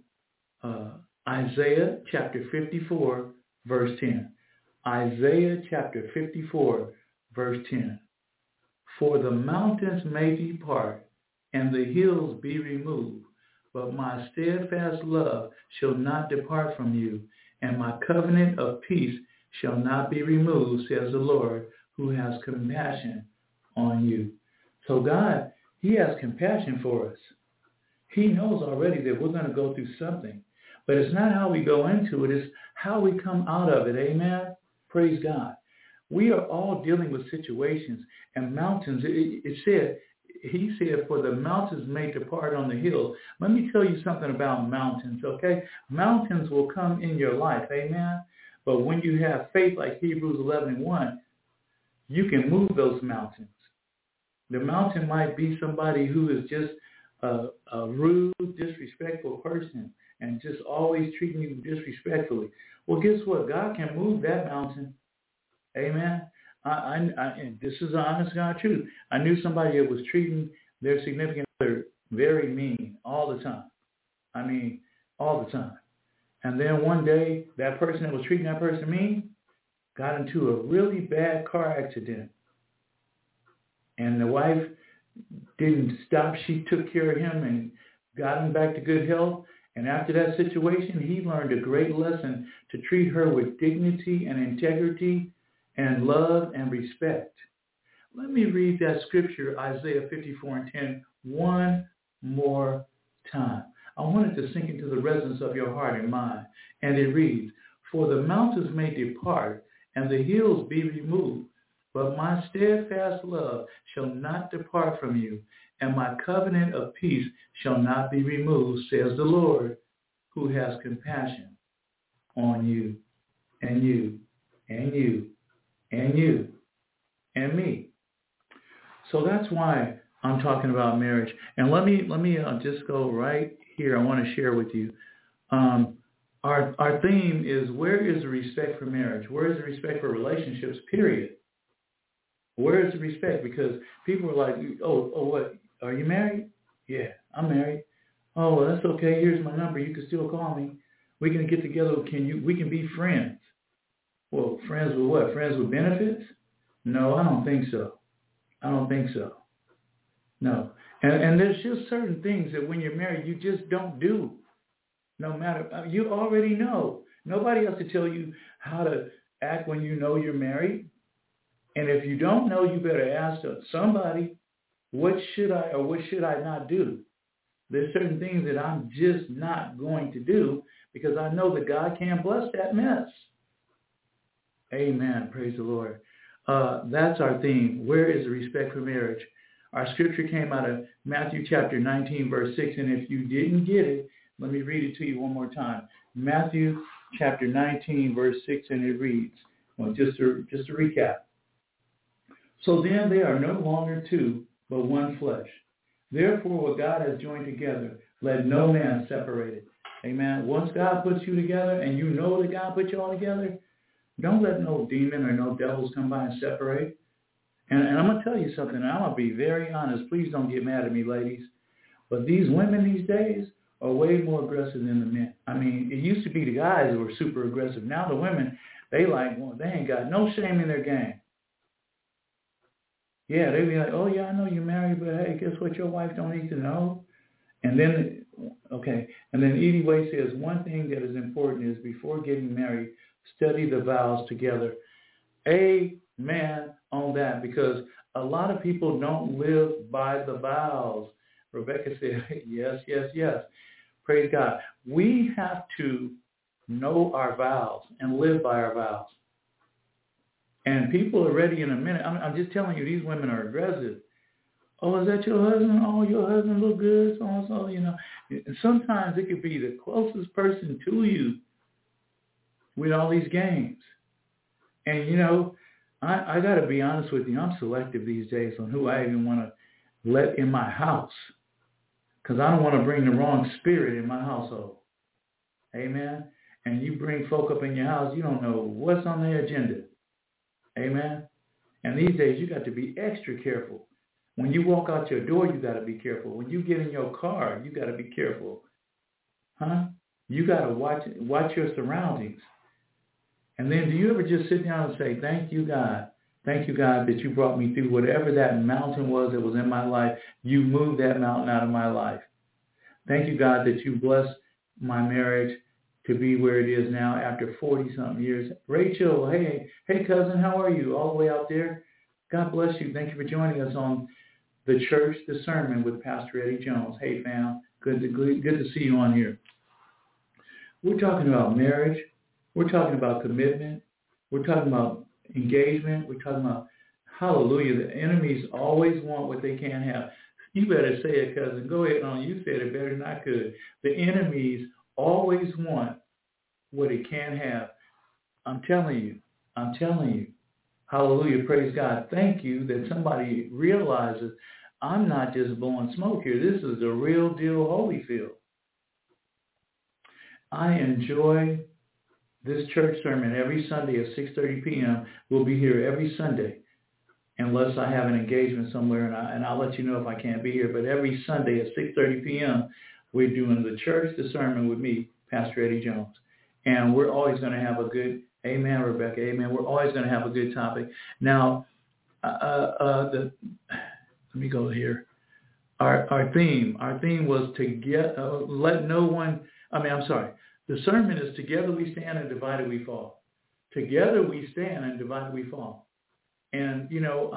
Speaker 3: Isaiah chapter 54, verse 10. Isaiah chapter 54, verse 10. For the mountains may depart and the hills be removed, but my steadfast love shall not depart from you, and my covenant of peace shall not be removed, says the Lord, who has compassion on you. So God, he has compassion for us. He knows already that we're going to go through something. But it's not how we go into it, it's how we come out of it. Amen? Praise God. We are all dealing with situations and mountains. He said, for the mountains may depart on the hills. Let me tell you something about mountains, okay? Mountains will come in your life, amen? But when you have faith like Hebrews 11:1, you can move those mountains. The mountain might be somebody who is just a rude, disrespectful person and just always treating you disrespectfully. Well, guess what? God can move that mountain. Amen. And this is the honest God truth. I knew somebody that was treating their significant other very mean all the time. I mean, all the time. And then one day, that person that was treating that person mean got into a really bad car accident. And the wife didn't stop. She took care of him and got him back to good health. And after that situation, he learned a great lesson to treat her with dignity and integrity and love and respect. Let me read that scripture, Isaiah 54:10, one more time. I want it to sink into the resonance of your heart and mind. And it reads, for the mountains may depart and the hills be removed, but my steadfast love shall not depart from you, and my covenant of peace shall not be removed, says the Lord, who has compassion on you, and you, and you, and you, and me. So that's why I'm talking about marriage. And let me just go right here. I want to share with you. Our theme is, where is the respect for marriage? Where is the respect for relationships, period? Where is the respect? Because people are like, oh, what? Are you married? Yeah, I'm married. Oh, well, that's okay. Here's my number. You can still call me. We can get together. We can be friends. Well, friends with what? Friends with benefits? No, I don't think so. I don't think so. No. And there's just certain things that when you're married, you just don't do. No matter, you already know. Nobody else to tell you how to act when you know you're married. And if you don't know, you better ask somebody, what should I or what should I not do? There's certain things that I'm just not going to do because I know that God can't bless that mess. Amen. Praise the Lord. That's our theme. Where is the respect for marriage? Our scripture came out of Matthew chapter 19, verse 6. And if you didn't get it, let me read it to you one more time. Matthew chapter 19, verse 6, and it reads, well, just to recap. So then they are no longer two, but one flesh. Therefore, what God has joined together, let no man separate it. Amen. Once God puts you together and you know that God put you all together, don't let no demon or no devils come by and separate. And I'm going to tell you something. I'm going to be very honest. Please don't get mad at me, ladies. But these women these days are way more aggressive than the men. I mean, it used to be the guys who were super aggressive. Now the women, they ain't got no shame in their game. Yeah, they be like, oh, yeah, I know you're married, but hey, guess what? Your wife don't need to know. And then, and then Edie Way says, one thing that is important is before getting married, study the vows together. Amen on that, because a lot of people don't live by the vows. Rebecca said, yes, yes, yes. Praise God. We have to know our vows and live by our vows. And people are ready in a minute. I'm just telling you, these women are aggressive. Oh, is that your husband? Oh, your husband look good, so-and-so, you know. And sometimes it could be the closest person to you with all these games. And, you know, I got to be honest with you. I'm selective these days on who I even want to let in my house, because I don't want to bring the wrong spirit in my household. Amen? And you bring folk up in your house, you don't know what's on their agenda. Amen? And these days, you got to be extra careful. When you walk out your door, you got to be careful. When you get in your car, you got to be careful. Huh? You got to watch your surroundings. And then do you ever just sit down and say, thank you, God. Thank you, God, that you brought me through whatever that mountain was that was in my life. You moved that mountain out of my life. Thank you, God, that you blessed my marriage to be where it is now after 40-something years. Rachel, hey, cousin, how are you? All the way out there. God bless you. Thank you for joining us on The Church, The Sermon with Pastor Eddie Jones. Hey, fam, good to see you on here. We're talking about marriage. We're talking about commitment. We're talking about engagement. We're talking about, hallelujah, the enemies always want what they can't have. You better say it, cousin. Go ahead on. You said it better than I could. The enemies always want what it can't have. I'm telling you. Hallelujah, praise God. Thank you that somebody realizes I'm not just blowing smoke here. This is the real deal Holyfield. I enjoy this church sermon every Sunday at 6:30 p.m. We'll be here every Sunday unless I have an engagement somewhere, and I'll let you know if I can't be here. But every Sunday at 6:30 p.m., we're doing The Church, The Sermon with me, Pastor Eddie Jones. And we're always going to have a good, amen, Rebecca, amen. We're always going to have a good topic. Now, let me go here. Our theme was to let no one, the sermon is together we stand and divided we fall. Together we stand and divided we fall. And, you know,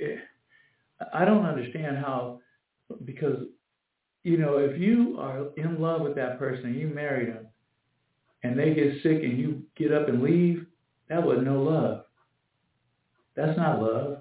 Speaker 3: I don't understand how, because, you know, if you are in love with that person and you married them and they get sick and you get up and leave, that was no love. That's not love.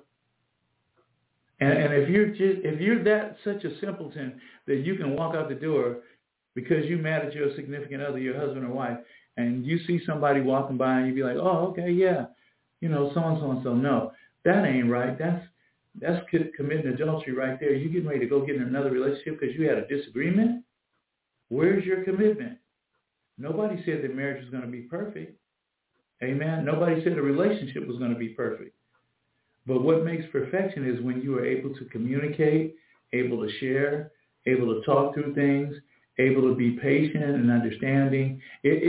Speaker 3: And if you're that such a simpleton that you can walk out the door because you mad at your significant other, your husband or wife, and you see somebody walking by and you be like, oh, okay, yeah, you know, so-and-so and so. No, that ain't right. That's committing adultery right there. You getting ready to go get in another relationship because you had a disagreement? Where's your commitment? Nobody said that marriage was going to be perfect. Amen. Nobody said a relationship was going to be perfect. But what makes perfection is when you are able to communicate, able to share, able to talk through things, able to be patient and understanding.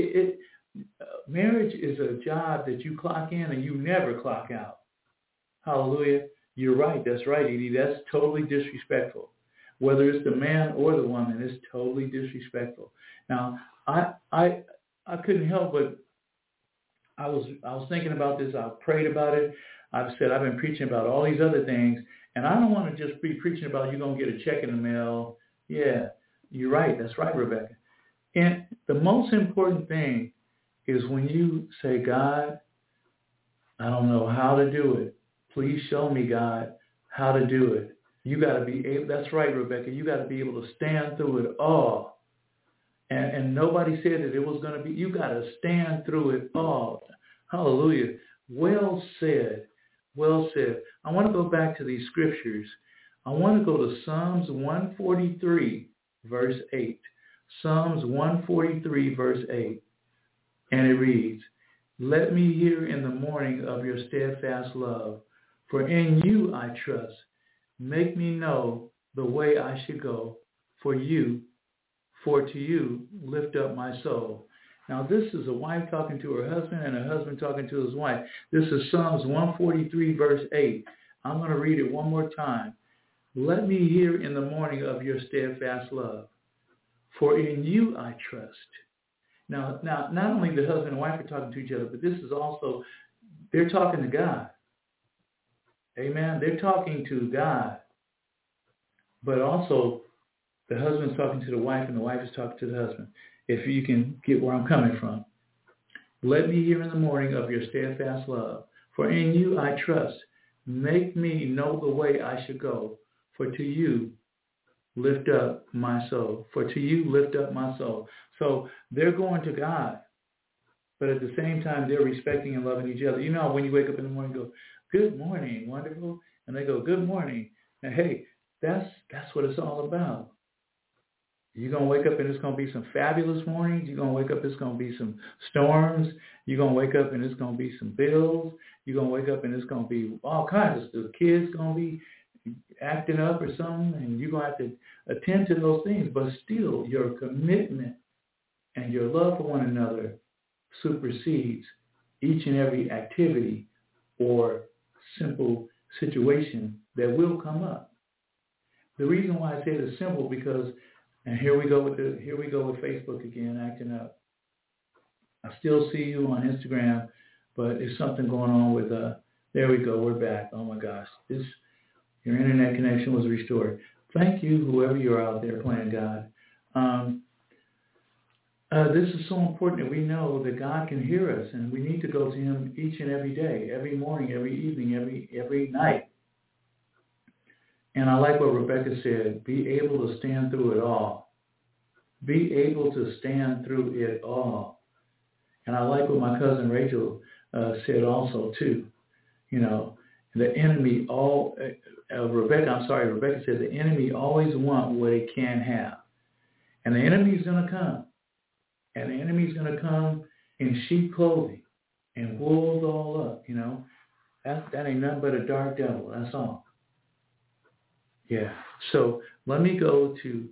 Speaker 3: Marriage is a job that you clock in and you never clock out. Hallelujah. You're right. That's right, Edie. That's totally disrespectful. Whether it's the man or the woman, it's totally disrespectful. Now, I couldn't help but I was thinking about this. I prayed about it. I've said I've been preaching about all these other things, and I don't want to just be preaching about you're going to get a check in the mail. Yeah, you're right. That's right, Rebecca. And the most important thing is when you say, God, I don't know how to do it. Please show me, God, how to do it. You got to be able, that's right, Rebecca, you got to be able to stand through it all. And nobody said that it was going to be, you got to stand through it all. Hallelujah. Well said. Well said. I want to go back to these scriptures. I want to go to Psalms 143, verse 8. Psalms 143, verse 8. And it reads, let me hear in the morning of your steadfast love, For in you I trust. Make me know the way I should go. For to you lift up my soul. Now this is a wife talking to her husband and a husband talking to his wife. This is Psalms 143 verse 8. I'm going to read it one more time. Let me hear in the morning of your steadfast love. For in you I trust. Now, not only the husband and wife are talking to each other, but this is also, they're talking to God. Amen. They're talking to God. But also, the husband's talking to the wife and the wife is talking to the husband. If you can get where I'm coming from. Let me hear in the morning of your steadfast love. For in you I trust. Make me know the way I should go. For to you lift up my soul. For to you lift up my soul. So they're going to God. But at the same time, they're respecting and loving each other. You know, when you wake up in the morning and go, good morning, wonderful. And they go, good morning. And hey, that's what it's all about. You're going to wake up and it's going to be some fabulous mornings. You're going to wake up, it's going to be some storms. You're going to wake up and it's going to be some bills. You're going to wake up and it's going to be all kinds of stuff. The kids going to be acting up or something, and you're going to have to attend to those things. But still, your commitment and your love for one another supersedes each and every activity or simple situation that will come up. The reason why I say it's simple because, and here we go with Facebook again acting up. I still see you on Instagram, but there's something going on with there we go, we're back. Oh my gosh, your internet connection was restored. Thank you, whoever you're out there playing God. This is so important that we know that God can hear us, and we need to go to him each and every day, every morning, every evening, every night. And I like what Rebecca said, be able to stand through it all. Be able to stand through it all. And I like what my cousin Rachel said also, too. You know, the enemy Rebecca said the enemy always wants what it can have. And the enemy's going to come. And the enemy's going to come in sheep clothing and wolves all up, you know. That ain't nothing but a dark devil, that's all. Yeah. So let me go to,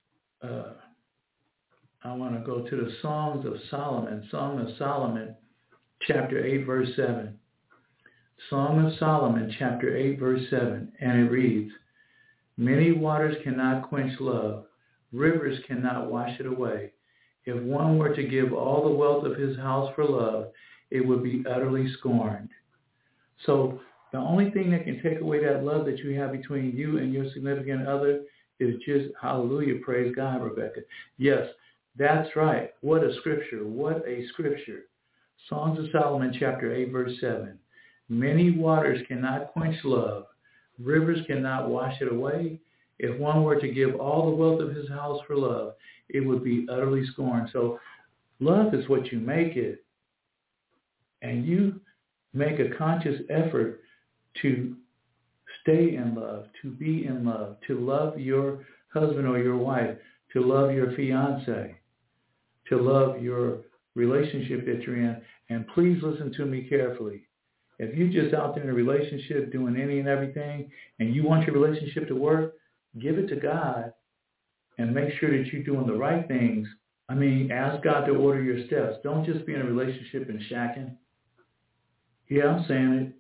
Speaker 3: I want to go to the Songs of Solomon. Song of Solomon, chapter 8, verse 7. Song of Solomon, chapter 8, verse 7. And it reads, many waters cannot quench love. Rivers cannot wash it away. If one were to give all the wealth of his house for love, it would be utterly scorned. So the only thing that can take away that love that you have between you and your significant other is just, hallelujah, praise God, Rebecca. Yes, that's right. What a scripture. What a scripture. Songs of Solomon, chapter 8, verse 7. Many waters cannot quench love. Rivers cannot wash it away. If one were to give all the wealth of his house for love, it would be utterly scorned. So love is what you make it. And you make a conscious effort to stay in love, to be in love, to love your husband or your wife, to love your fiance, to love your relationship that you're in. And please listen to me carefully. If you're just out there in a relationship doing any and everything and you want your relationship to work, give it to God and make sure that you're doing the right things. I mean, ask God to order your steps. Don't just be in a relationship and shacking. Yeah, I'm saying it.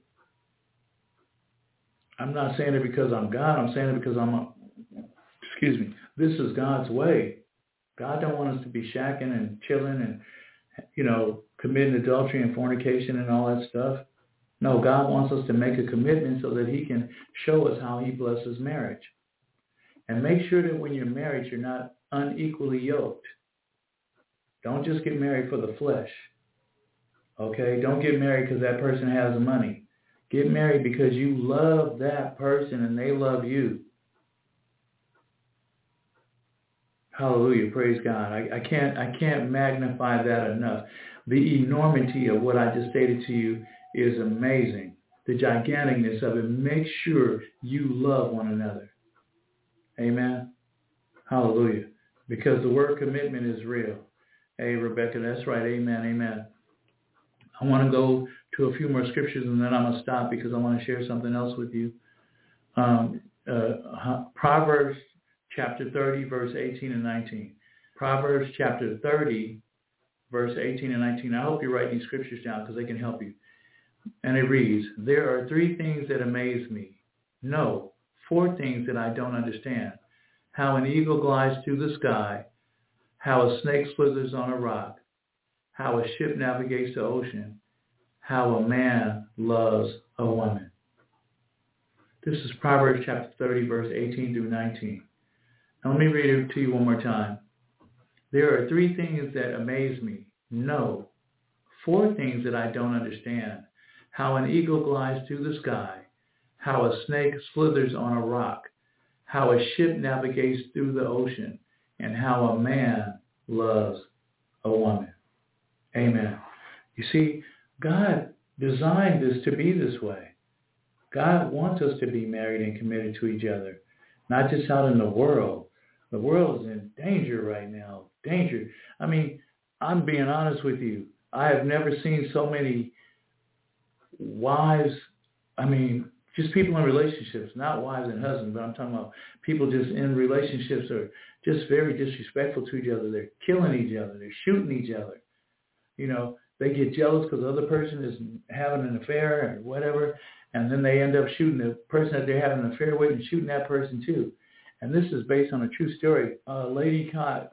Speaker 3: I'm not saying it because I'm God. I'm saying it because this is God's way. God don't want us to be shacking and chilling and, you know, committing adultery and fornication and all that stuff. No, God wants us to make a commitment so that he can show us how he blesses marriage. And make sure that when you're married, you're not unequally yoked. Don't just get married for the flesh. Okay? Don't get married because that person has money. Get married because you love that person and they love you. Hallelujah. Praise God. I can't magnify that enough. The enormity of what I just stated to you is amazing. The giganticness of it. Make sure you love one another. Amen. Hallelujah. Because the word commitment is real. Hey, Rebecca, that's right. Amen. Amen. I want to go to a few more scriptures, and then I'm going to stop because I want to share something else with you. Proverbs chapter 30, verse 18 and 19. Proverbs chapter 30, verse 18 and 19. I hope you write these scriptures down because they can help you. And it reads, there are 3 things that amaze me. No, 4 things that I don't understand. How an eagle glides through the sky, how a snake slithers on a rock, how a ship navigates the ocean, how a man loves a woman. This is Proverbs chapter 30, verse 18 through 19. Now let me read it to you one more time. There are 3 things that amaze me. No, 4 things that I don't understand. How an eagle glides through the sky, how a snake slithers on a rock, how a ship navigates through the ocean, and how a man loves a woman. Amen. You see, God designed this to be this way. God wants us to be married and committed to each other, not just out in the world. The world is in danger right now. Danger. I mean, I'm being honest with you. I have never seen so many wives, just people in relationships, not wives and husbands, but I'm talking about people just in relationships are just very disrespectful to each other. They're killing each other. They're shooting each other. You know, they get jealous because the other person is having an affair or whatever, and then they end up shooting the person that they're having an affair with and shooting that person too. And this is based on a true story. A lady caught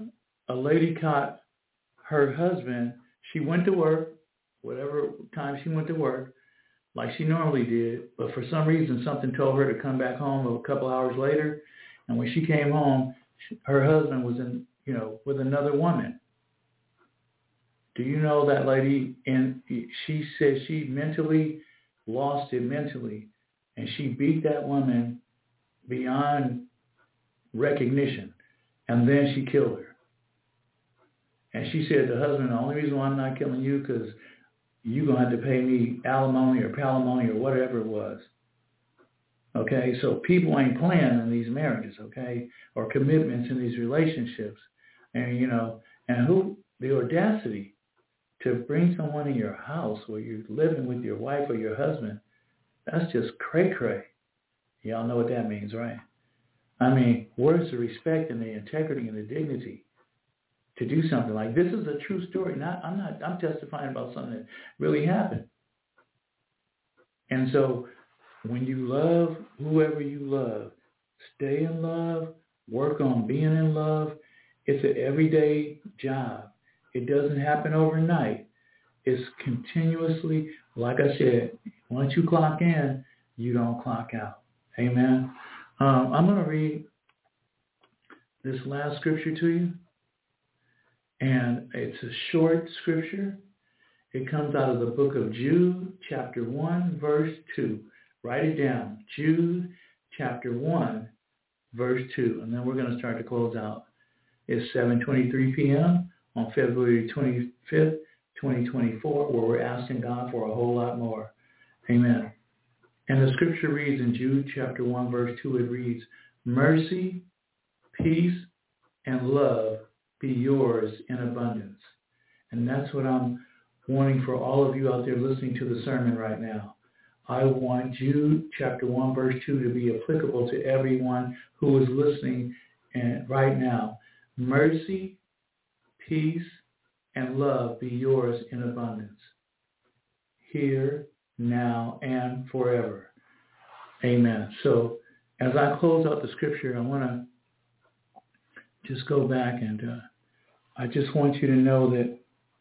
Speaker 3: her husband. She went to work, whatever time she went to work, like she normally did, but for some reason something told her to come back home a couple hours later. And when she came home, her husband was with another woman. Do you know that lady? And she said she mentally lost it and she beat that woman beyond recognition, and then she killed her. And she said to the husband, the only reason why I'm not killing you because you're going to have to pay me alimony or palimony or whatever it was. Okay, so people ain't playing in these marriages, okay, or commitments in these relationships. And, and who, the audacity to bring someone in your house where you're living with your wife or your husband, that's just cray-cray. Y'all know what that means, right? I mean, where's the respect and the integrity and the dignity to do something like this? Is a true story. I'm testifying about something that really happened. And so when you love whoever you love, stay in love, work on being in love. It's an everyday job. It doesn't happen overnight. It's continuously, like I said, once you clock in, you don't clock out. Amen. I'm going to read this last scripture to you. And it's a short scripture. It comes out of the book of Jude, chapter 1, verse 2. Write it down. Jude, chapter 1, verse 2. And then we're going to start to close out. It's 7:23 p.m. on February 25th, 2024, where we're asking God for a whole lot more. Amen. And the scripture reads in Jude, chapter 1, verse 2, it reads, mercy, peace, and love be yours in abundance. And that's what I'm wanting for all of you out there listening to the sermon right now. I want Jude chapter 1, verse 2 to be applicable to everyone who is listening right now. Mercy, peace, and love be yours in abundance. Here, now, and forever. Amen. So as I close out the scripture, I want to just go back and I just want you to know that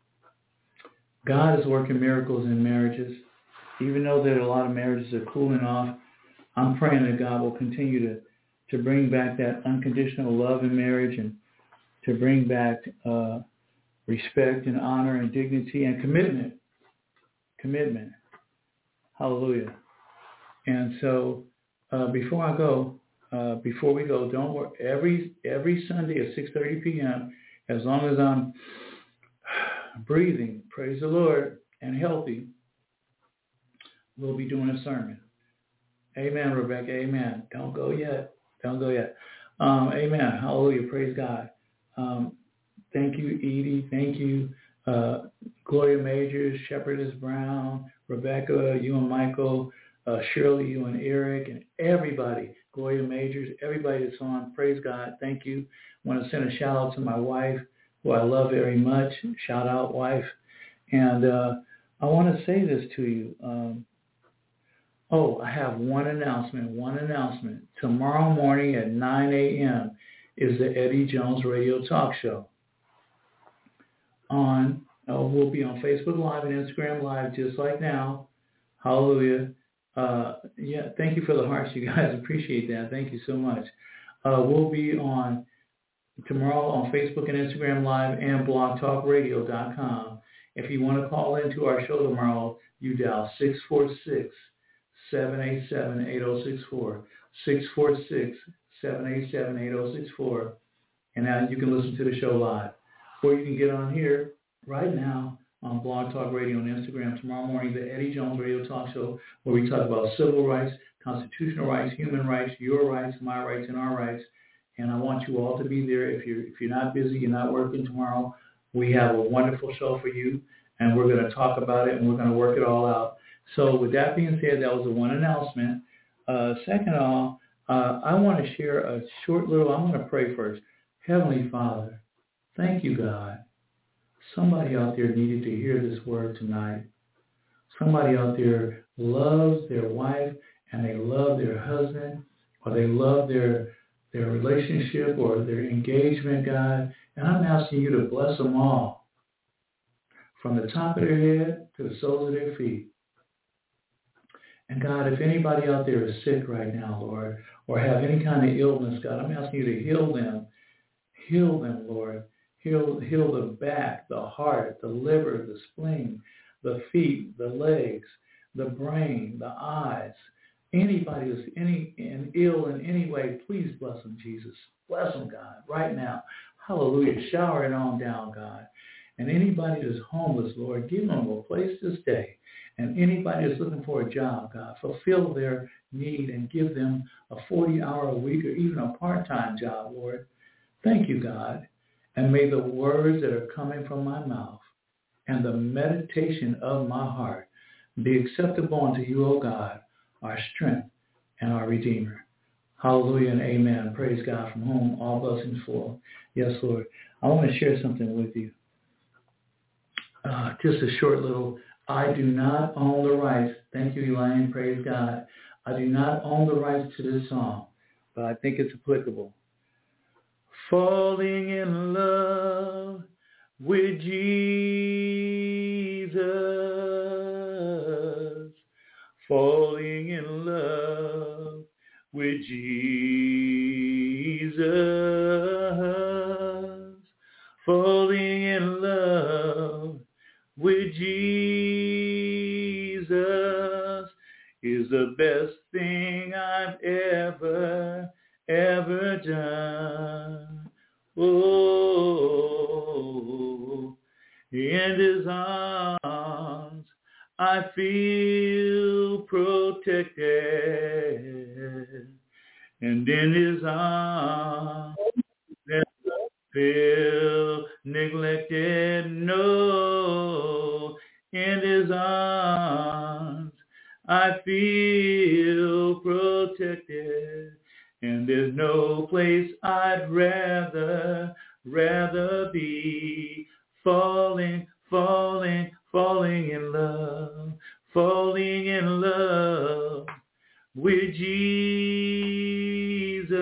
Speaker 3: God is working miracles in marriages. Even though that a lot of marriages are cooling off, I'm praying that God will continue to bring back that unconditional love in marriage and to bring back respect and honor and dignity and commitment. Commitment. Hallelujah. And so before we go, don't worry. Every Sunday at 6:30 p.m., as long as I'm breathing, praise the Lord, and healthy, we'll be doing a sermon. Amen, Rebecca. Amen. Don't go yet. Amen. Hallelujah. Praise God. Thank you, Edie. Thank you, Gloria Majors, Shepherdess Brown, Rebecca, you and Michael, Shirley, you and Eric, and everybody, Gloria Majors, everybody that's on, praise God, thank you. I want to send a shout out to my wife, who I love very much. Shout out, wife. And I want to say this to you. I have one announcement. Tomorrow morning at 9 a.m. is the Eddie Jones Radio Talk Show. We'll be on Facebook Live and Instagram Live just like now. Hallelujah. Thank you for the hearts, you guys. Appreciate that. Thank you so much. We'll be on tomorrow on Facebook and Instagram Live and blogtalkradio.com. If you want to call into our show tomorrow, you dial 646-787-8064, 646-787-8064, and now you can listen to the show live. Or you can get on here right now on Blog Talk Radio and Instagram tomorrow morning, the Eddie Jones Radio Talk Show, where we talk about civil rights, constitutional rights, human rights, your rights, my rights, and our rights. And I want you all to be there. If you're not busy, you're not working tomorrow, we have a wonderful show for you, and we're going to talk about it, and we're going to work it all out. So with that being said, that was the one announcement. Second of all, I want to share a short little, I'm going to pray first. Heavenly Father, thank you, God. Somebody out there needed to hear this word tonight. Somebody out there loves their wife, and they love their husband, or they love their relationship or their engagement, God. And I'm asking you to bless them all, from the top of their head to the soles of their feet. And God, if anybody out there is sick right now, Lord, or have any kind of illness, God, I'm asking you to heal them. Heal them, Lord. Heal the back, the heart, the liver, the spleen, the feet, the legs, the brain, the eyes. Anybody who's ill in any way, please bless them, Jesus. Bless them, God, right now. Hallelujah. Shower it on down, God. And anybody that's homeless, Lord, give them a place to stay. And anybody that's looking for a job, God, fulfill their need and give them a 40-hour-a-week or even a part-time job, Lord. Thank you, God. And may the words that are coming from my mouth and the meditation of my heart be acceptable unto you, O God, our strength and our Redeemer. Hallelujah and amen. Praise God, from whom all blessings flow. Yes, Lord. I want to share something with you. Just a short little, I do not own the rights. Thank you, Elaine. Praise God. I do not own the rights to this song, but I think it's applicable. Falling in love with Jesus. Falling in love with Jesus. Falling in love with Jesus is the best thing I've ever done. Oh, in his arms I feel protected, and in his arms I feel neglected. No, in his arms I feel protected, and there's no place I'd rather be. Falling in love with Jesus.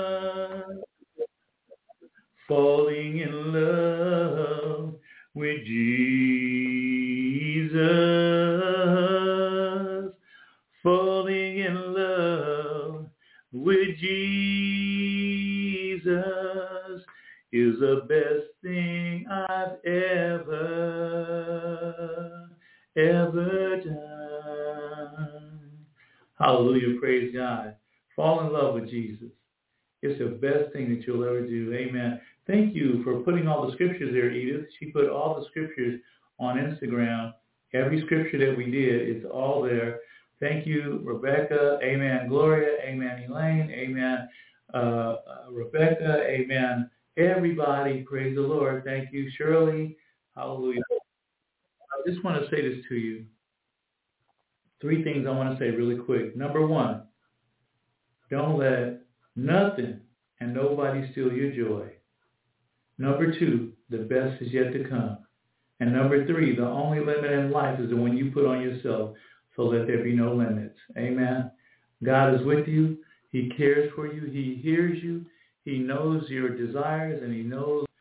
Speaker 3: Falling in love with Jesus. Falling in love with Jesus is the best thing I've ever done. Hallelujah, praise God. Fall in love with Jesus. It's the best thing that you'll ever do. Amen. Thank you for putting all the scriptures there, Edith. She put all the scriptures on Instagram. Every scripture that we did, it's all there. Thank you, Rebecca. Amen. Gloria. Amen. Elaine. Amen. Rebecca. Amen. Everybody, praise the Lord. Thank you, Shirley. Hallelujah. just want to say this to you. 3 things I want to say really quick. Number 1, don't let nothing and nobody steal your joy. Number 2, the best is yet to come. And number 3, the only limit in life is the one you put on yourself, so let there be no limits. Amen. God is with you. He cares for you. He hears you. He knows your desires, and he knows